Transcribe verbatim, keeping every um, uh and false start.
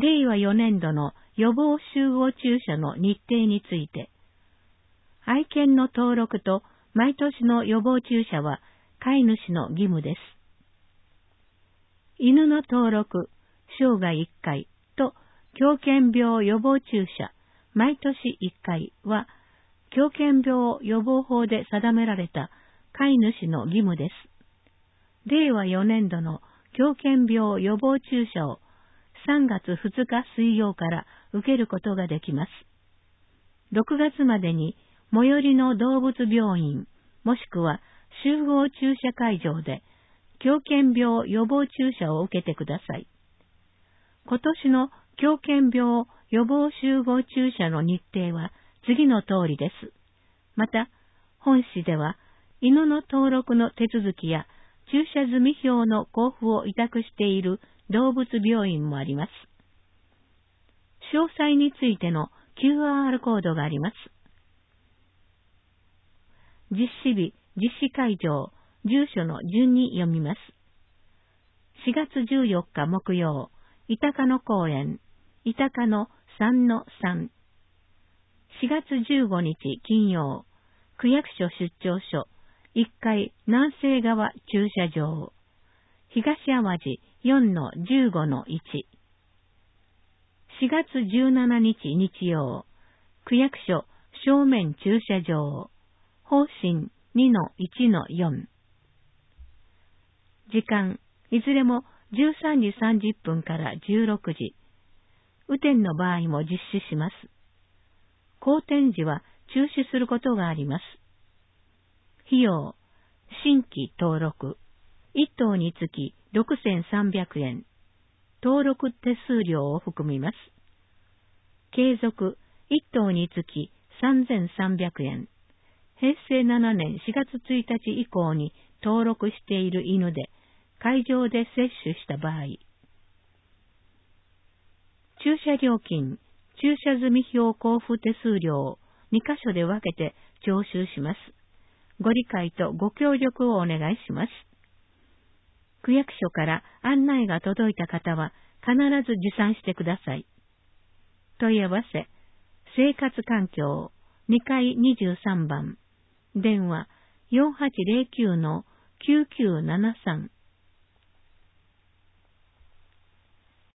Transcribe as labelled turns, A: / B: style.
A: れいわよねんどの予防集合注射の日程について、愛犬の登録と毎年の予防注射は飼い主の義務です。犬の登録、生涯いっかいと狂犬病予防注射、毎年いっかいは、狂犬病予防法で定められた飼い主の義務です。れいわよねんどの狂犬病予防注射をさんがつふつか水曜から受けることができます。ろくがつまでに最寄りの動物病院、もしくは集合注射会場で狂犬病予防注射を受けてください。今年の狂犬病予防集合注射の日程は次の通りです。また、本市では犬の登録の手続きや注射済み票の交付を委託している動物病院もあります。詳細についての キューアール コードがあります。実施日、実施会場、住所の順に読みます。しがつじゅうよっか木曜、伊高野公園、伊高野 さんのさん。しがつじゅうごにち金曜、区役所出張所、いっかい南西側駐車場、東淡路 よんのじゅうごのいち。しがつじゅうしちにち日曜、区役所正面駐車場、方針 にのいちのよん。時間、いずれもじゅうさんじさんじゅっぷんからじゅうろくじ。雨天の場合も実施します。好天時は中止することがあります。費用、新規登録、いっとうにつきろくせんさんびゃくえん、登録手数料を含みます。継続、いっとうにつきさんぜんさんびゃくえん、へいせいななねんしがつついたち以降に登録している犬で、会場で接種した場合、駐車料金、駐車済み票交付手数料をにかしょで分けて徴収します。ご理解とご協力をお願いします。区役所から案内が届いた方は必ず持参してください。問い合わせ、生活環境にかいにじゅうさんばん、電話 よんはちぜろきゅうのきゅうきゅうななさん